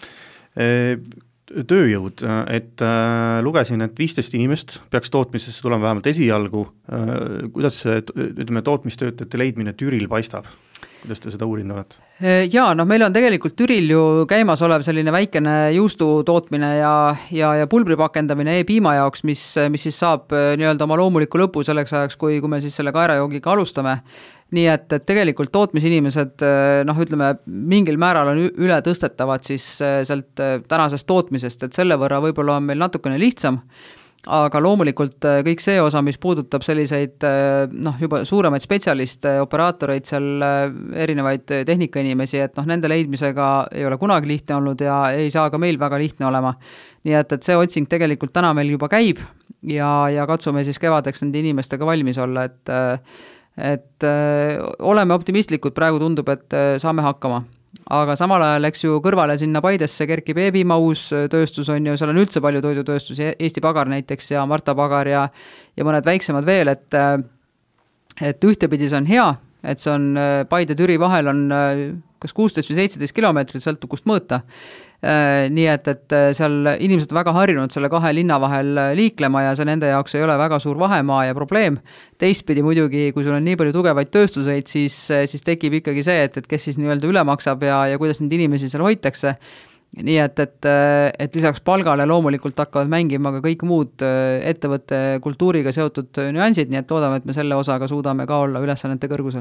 Tööjõud, et lugesin, et 15 inimest peaks tootmisesse tulema vähemalt esialgu. Kuidas see tootmistöötajate leidmine Türil paistab? Kuidas te seda uurinud olete? Jaa, meil on tegelikult Türil ju käimas olev selline väikene juustu tootmine ja pulbri pakendamine e-piima jaoks, mis siis saab nii-öelda oma loomuliku lõpu selleks ajaks, kui me siis selle kaerajoogiga alustame. Nii et tegelikult tootmisinimesed, ütleme, mingil määral on üle tõstetavad siis sealt tänasest tootmisest, et selle võrra võib-olla on meil natukene lihtsam. Aga loomulikult kõik see osa, mis puudutab selliseid juba suuremaid spetsialiste, operaatoreid, seal erinevaid tehnikainimesi, et nende leidmisega ei ole kunagi lihtne olnud ja ei saa ka meil väga lihtne olema. Nii et see otsing tegelikult täna meil juba käib ja katsume siis kevadeks nende inimestega valmis olla, et oleme optimistlikud, praegu tundub, et saame hakkama. Aga samal ajal läks ju kõrvale sinna Paidesse kerkib e-piima uus tööstus on ju, seal on üldse palju toidutööstusi, Eesti Pagar näiteks ja Marta Pagar ja mõned väiksemad veel, et ühtepidi see on hea, et see on Paide Türi vahel on kas 16 või 17 kilomeetrit, sõltub kust mõõta. Nii et seal inimesed väga harjunud selle kahe linna vahel liiklema ja see nende jaoks ei ole väga suur vahemaa ja probleem. Teistpidi muidugi, kui sul on nii palju tugevaid tööstuseid, siis tekib ikkagi see, et kes siis nii-öelda üle maksab ja kuidas neid inimesi seal hoitakse. Nii et lisaks palgale loomulikult hakkavad mängima ka kõik muud ettevõtte kultuuriga seotud nüansid, nii et loodame, et me selle osaga suudame ka olla ülesannete kõrgusel.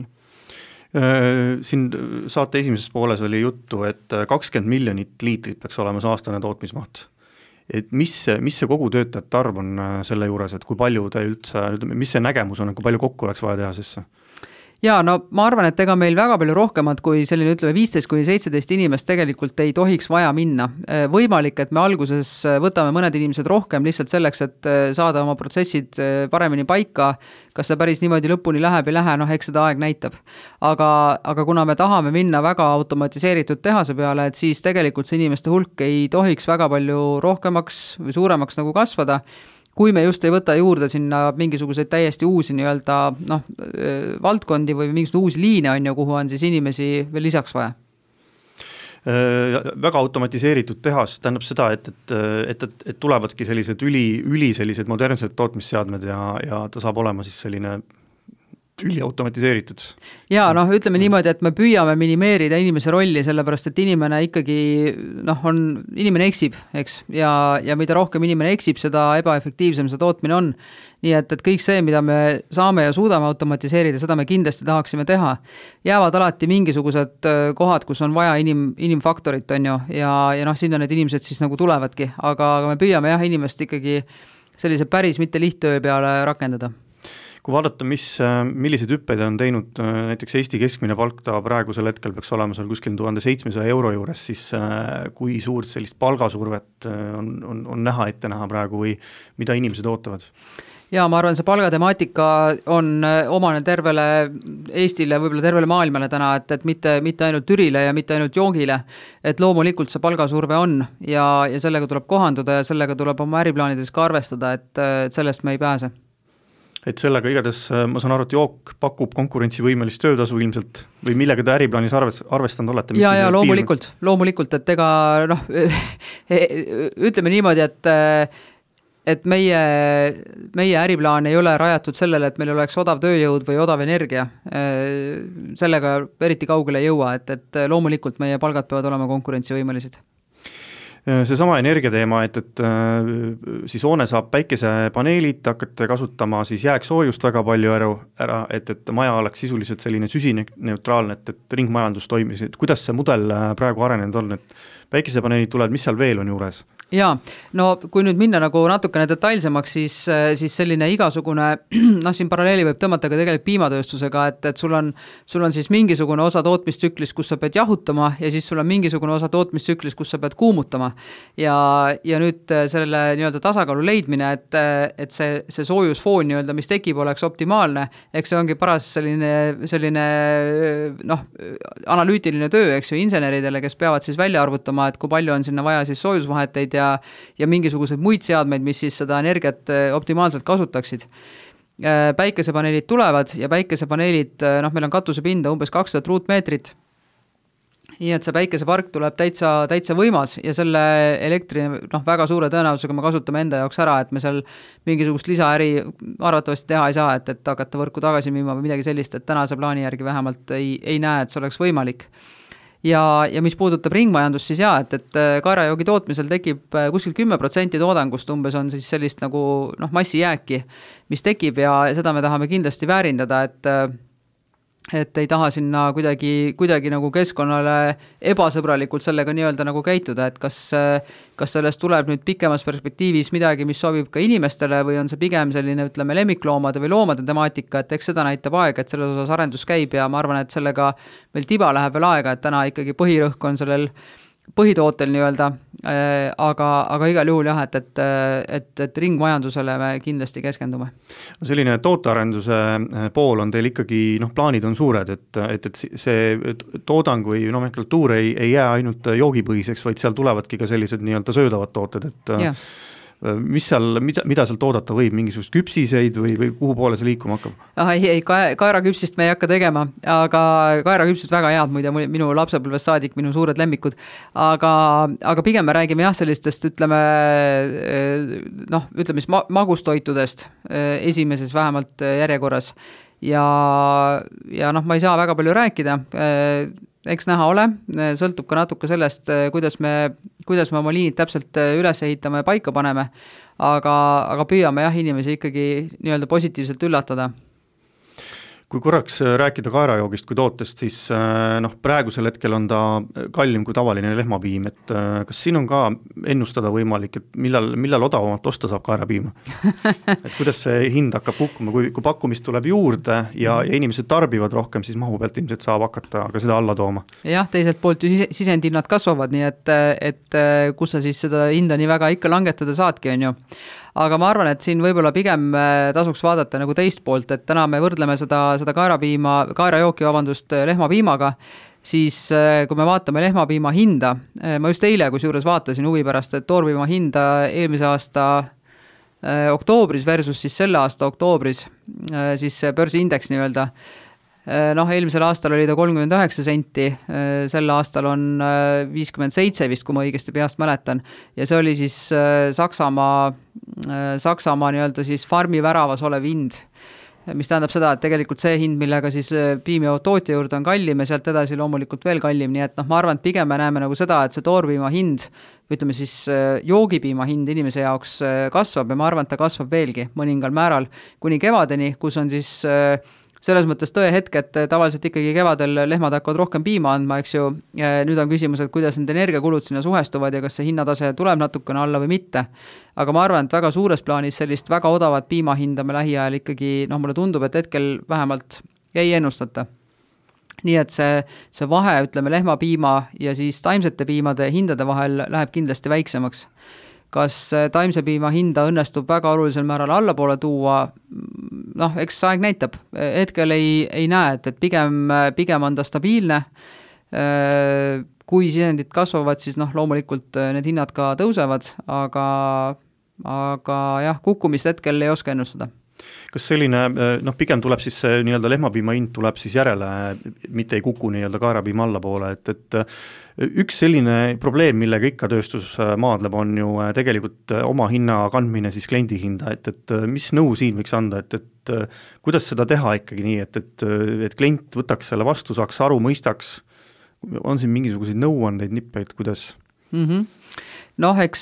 Siin saate esimeses pooles oli juttu, et 20 miljonit liitrit peaks olema aastane tootmismaht. Et mis see kogu töötajate arv on selle juures, et kui palju te üldse, mis see nägemus on, kui palju kokku oleks vaja teha sisse? Jaa, ma arvan, et ega meil väga palju rohkemat kui selline 15-17 inimest tegelikult ei tohiks vaja minna. Võimalik, et me alguses võtame mõned inimesed rohkem lihtsalt selleks, et saada oma protsessid paremini paika, kas see päris niimoodi lõpuni läheb ei lähe, eks seda aeg näitab. Aga kuna me tahame minna väga automatiseeritud tehase peale, et siis tegelikult see inimeste hulk ei tohiks väga palju rohkemaks või suuremaks nagu kasvada, kui me just ei võta juurde sinna mingisuguseid täiesti uusi nii-öelda valdkondi või mingisugused uusi liine on ju, kuhu on siis inimesi veel lisaks vaja. Väga automatiseeritud tehas tähendab seda, et tulevadki sellised üli sellised modernsed tootmisseadmed ja ta saab olema siis selline üli automatiseeritud. Jaa, ütleme niimoodi, et me püüame minimeerida inimese rolli, sellepärast, et inimene ikkagi, inimene eksib, eks, ja mida rohkem inimene eksib, seda ebaefektiivsem see tootmine on. Nii et kõik see, mida me saame ja suudame automatiseerida, seda me kindlasti tahaksime teha. Jäävad alati mingisugused kohad, kus on vaja inimfaktorit, on ju, ja sinna need inimesed siis nagu tulevadki, aga me püüame inimest ikkagi sellise päris mitte lihttöö peale rakendada. Kui vaadata, milliseid hüppeid on teinud näiteks Eesti keskmine palk, ta praegusel hetkel peaks olema seal kuskil 1700 euro juures, siis kui suurt sellist palgasurvet on näha, ette näha praegu või mida inimesed ootavad? Ja ma arvan, see palgatemaatika on omane tervele Eestile, võib-olla tervele maailmale täna, et mitte ainult Türile ja mitte ainult joogile, et loomulikult see palgasurve on ja sellega tuleb kohanduda ja sellega tuleb oma äriplaanides ka arvestada, et sellest me ei pääse. Et sellega igatahes, ma saan aru, et jook pakub konkurentsivõimelist töötasu ilmselt või millega te äriplaanis arvestanud olete? Ja loomulikult, et ega ütleme niimoodi, et meie äriplaan ei ole rajatud sellele, et meil oleks odav tööjõud või odav energia. Sellega eriti kaugele ei jõua, et loomulikult meie palgad peavad olema konkurentsivõimelised. Seesama energiateema, et siis hoone saab päikesepaneelid, hakkate kasutama siis jääksoojust väga palju ära, et maja oleks sisuliselt selline süsineutraalne, et ringmajandus toimis. Kuidas see mudel praegu arenenud on, et päikesepaneelid tulevad, mis seal veel on juures? Jaa, no kui nüüd minna nagu natukene detailsemaks, siis selline igasugune, siin paralleeli võib tõmmata ka tegelikult piimatööstusega, et sul on siis mingisugune osa tootmistsüklis, kus sa pead jahutama ja siis sul on mingisugune osa tootmistsüklis, kus sa pead kuumutama. Ja nüüd selle nii-öelda tasakaalu leidmine, et see soojusfoon nii-öelda, mis tekib, oleks optimaalne, eks see ongi paras selline analüütiline töö, eks ju, inseneridele, kes peavad siis välja arvutama, et kui palju on sinna vaja siis soojusvaheteid ja mingisuguseid muid seadmeid, mis siis seda energiat optimaalselt kasutaksid. Päikesepaneelid tulevad ja päikesepaneelid, meil on katusepinda umbes 2000 ruutmeetrit, nii et see päikesepark tuleb täitsa võimas ja selle elektri väga suure tõenäosusega me kasutame enda jaoks ära, et me seal mingisugust lisaäri arvatavasti teha ei saa, et hakata võrku tagasi müüma või midagi sellist, et tänase plaani järgi vähemalt ei näe, et see oleks võimalik. Ja mis puudutab ringmajandust, siis et kaerajoogi tootmisel tekib kuskil 10% toodangust umbes on siis sellist nagu massijääki, mis tekib ja seda me tahame kindlasti väärindada, et ei taha sinna kuidagi nagu keskkonnale ebasõbralikult sellega nii-öelda nagu käituda, et kas sellest tuleb nüüd pikemas perspektiivis midagi, mis sobib ka inimestele või on see pigem selline, ütleme, lemmikloomade või loomade temaatika, et eks seda näitab aega, et selles osas arendus käib ja ma arvan, et sellega meil tiba läheb veel aega, et täna ikkagi põhirõhk on sellel põhitootel nii-öelda, aga igal juhul jah, et ringmajandusele me kindlasti keskendume. Selline tootearenduse pool on teil ikkagi, plaanid on suured, et see toodang või nomenklatuur ei jää ainult joogipõhiseks, vaid seal tulevadki ka sellised nii-öelda söödavad tooted, et mida seal toodata võib, mingisugust küpsiseid või kuhu poole see liikuma hakkab? Ei, kaeraküpsist me ei hakka tegema, aga kaeraküpsid väga head muide, minu lapsepõlvest saadik, minu suured lemmikud, aga pigem me räägime sellistest, ütleme magustoitudest esimeses vähemalt järjekorras ja ma ei saa väga palju rääkida, eks näha ole, sõltub ka natuke sellest, kuidas me oma liinid täpselt üles ehitame ja paika paneme, aga püüame inimesi ikkagi nii-öelda positiivselt üllatada. Kui korraks rääkida kaerajoogist kui tootest, siis praegusel hetkel on ta kallim kui tavaline lehmapiim, et kas siin on ka ennustada võimalik, et millal odavamalt osta saab kaerapiima? Et kuidas see hind hakkab kukkuma, kui pakkumist tuleb juurde ja inimesed tarbivad rohkem, siis mahu pealt ilmselt saab hakata ka seda alla tooma? Jah, teiselt poolt ju sisendhinnad kasvavad, nii et kus sa siis seda hinda nii väga ikka langetada saadki, on ju. Aga ma arvan, et siin võib-olla pigem tasuks vaadata nagu teist poolt, et täna me võrdleme seda kaerajooki lehmapiimaga, siis kui me vaatame lehmapiima hinda, ma just eile kusjuures vaatasin huvi pärast, et toorpiima hinda eelmise aasta oktoobris versus siis selle aasta oktoobris, siis börsiindeks nii-öelda, eelmisel aastal oli ta 39 senti, sel aastal on 57 vist, kui ma õigesti peast mäletan, ja see oli siis Saksamaa nii-öelda siis farmi väravas olev hind, mis tähendab seda, et tegelikult see hind, millega siis piimi tootja juurde on kallim ja sealt edasi loomulikult veel kallim, nii et ma arvan, et pigem me näeme nagu seda, et see toorpiima hind, ütleme siis joogipiima hind inimese jaoks kasvab ja ma arvan, et ta kasvab veelgi mõningal määral kuni kevadeni, kus on siis selles mõttes tõehetk, et tavaliselt ikkagi kevadel lehmad hakkavad rohkem piima andma, eks ju, nüüd on küsimus, et kuidas need energiakulud sinna suhestuvad ja kas see hinnatase tuleb natukene alla või mitte. Aga ma arvan, et väga suures plaanis sellist väga odavat piimahinda me lähiajal ikkagi, mulle tundub, et hetkel vähemalt ei ennustata. Nii et see vahe, ütleme, lehmapiima ja siis taimsete piimade hindade vahel läheb kindlasti väiksemaks. Kas taimse piima hinda õnnestub väga olulisel määral allapoole tuua, eks aeg näitab. Hetkel ei näe, et pigem on ta stabiilne. Kui sisendid kasvavad, siis loomulikult need hinnad ka tõusevad, aga jah, kukkumist hetkel ei oska ennustada. Kas selline, pigem tuleb siis see nii-öelda lehmapiima hind tuleb siis järele, mitte ei kuku nii-öelda kaerapiima allapoole, et üks selline probleem, millega ikka tööstus maadleb, on ju tegelikult oma hinna kandmine siis kliendi hinda, et mis nõu siin võiks anda, et kuidas seda teha ikkagi nii, et klient võtaks selle vastu, saaks aru, mõistaks, on siin mingisuguseid nõuandeid, nippeid, kuidas? Eks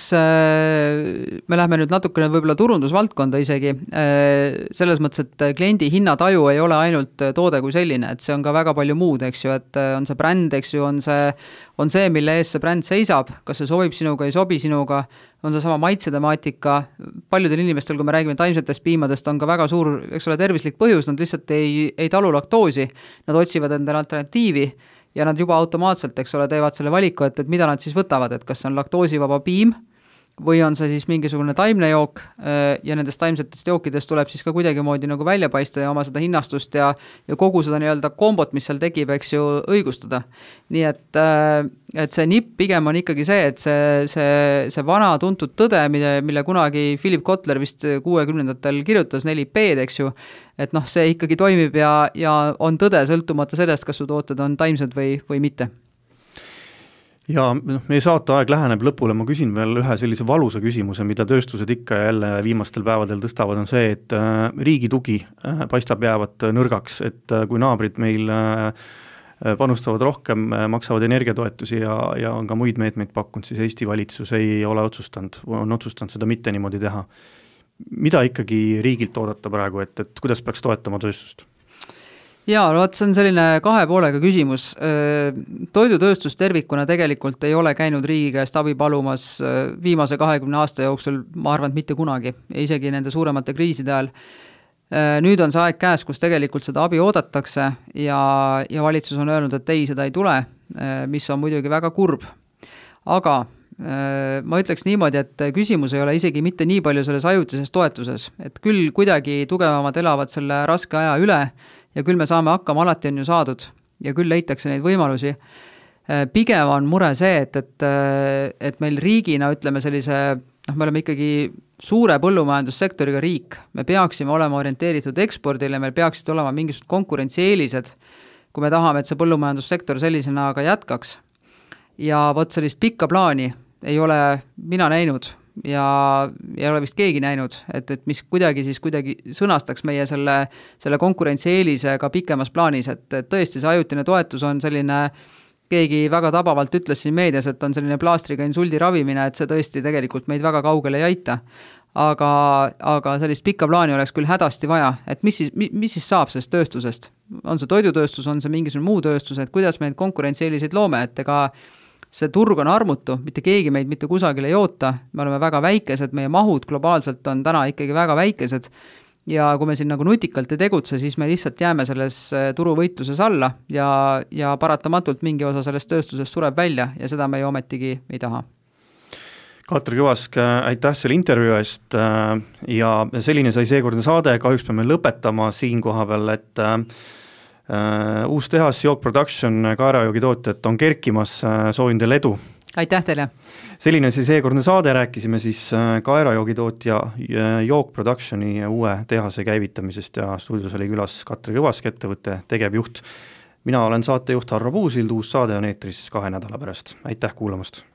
me lähme nüüd natukene võib-olla turundusvaldkonda isegi, selles mõttes, et kliendi hinnataju ei ole ainult toode kui selline, et see on ka väga palju muud, eks ju, et on see bränd, eks ju, on see, mille ees see bränd seisab, kas see sobib sinuga, ei sobi sinuga, on see sama maitsetemaatika, paljudel inimestel, kui me räägime taimsetest piimadest, on ka väga suur, eks ole, tervislik põhjus, nad lihtsalt ei talu laktoosi, nad otsivad endale alternatiivi, ja nad juba automaatselt, eks ole, teevad selle valiku, et mida nad siis võtavad, et kas on laktoosivaba piim või on see siis mingisugune taimne jook ja nendest taimsetest jookidest tuleb siis ka kuidagimoodi nagu välja paista ja oma seda hinnastust ja kogu seda nii-öelda kombot, mis seal tekib, eks ju, õigustada. Nii et see nipp pigem on ikkagi see, et see vana tuntud tõde, mille kunagi Philip Kotler vist 60-ndatel kirjutas 4P-d, eks ju, et see ikkagi toimib ja on tõde sõltumata sellest, kas su tooted on taimsed või mitte. Ja meie saateaeg läheneb lõpule, ma küsin veel ühe sellise valusa küsimuse, mida tööstused ikka ja jälle viimastel päevadel tõstavad, on see, et riigi tugi paistab jäävat nõrgaks, et kui naabrid meil panustavad rohkem, maksavad energiatoetusi ja on ka muid meetmeid pakkunud, siis Eesti valitsus on otsustanud seda mitte niimoodi teha. Mida ikkagi riigilt oodata praegu, et kuidas peaks toetama tööstust? Jaa, see on selline kahe poolega küsimus. Toidutööstus tervikuna tegelikult ei ole käinud riigi käest abi palumas viimase 20 aasta jooksul, ma arvan, et mitte kunagi, isegi nende suuremate kriiside ajal. Nüüd on see aeg käes, kus tegelikult seda abi oodatakse ja valitsus on öelnud, et ei, seda ei tule, mis on muidugi väga kurb. Aga ma ütleks niimoodi, et küsimus ei ole isegi mitte nii palju selles ajutises toetuses, et küll kuidagi tugevamad elavad selle raske aja üle ja küll me saame hakkama, alati on ju saadud ja küll leitakse neid võimalusi. Pigem on mure see, et meil riigina, ütleme sellise, me oleme ikkagi suure põllumajandussektoriga riik, me peaksime olema orienteeritud ekspordile, meil peaksid olema mingisugused konkurentsieelised, kui me tahame, et see põllumajandussektor sellisena ka jätkaks. Ja võt sellist pikka plaani ei ole mina näinud ja ei ole vist keegi näinud, et mis kuidagi sõnastaks meie selle konkurentsieelise ka pikemas plaanis, et tõesti see ajutine toetus on selline, keegi väga tabavalt ütles siin meedias, et on selline plaastriga insuldi ravimine, et see tõesti tegelikult meid väga kaugele ei aita. Aga sellist pikka plaani oleks küll hädasti vaja, et mis siis saab sellest tööstusest? On see toidutööstus, on see mingisugune muu tööstus, et kuidas me konkurentsieeliseid loome, et ega see turg on armutu, mitte keegi meid mitte kusagile ei oota, me oleme väga väikesed, meie mahud globaalselt on täna ikkagi väga väikesed ja kui me siin nagu nutikalt ei tegutse, siis me lihtsalt jääme selles turuvõitluses alla ja paratamatult mingi osa sellest tööstusest sureb välja ja seda me ju ometigi ei taha. Katri Kõvask, aitäh selle intervjuu eest ja selline sai seekordne saade, kahjuks peame lõpetama siin koha peal, et uus tehas Yoke Production kaerajoogitootjat on kerkimas, soovin teile edu. Aitäh teile! Selline sai seekordne saade, rääkisime siis kaerajoogitootja Yoke Productioni uue tehase käivitamisest ja stuudios oli külas Katri Kõvask, ettevõtte tegevjuht. Mina olen saatejuht Harro Puusild, uus saade on eetris 2 nädala pärast. Aitäh kuulamast!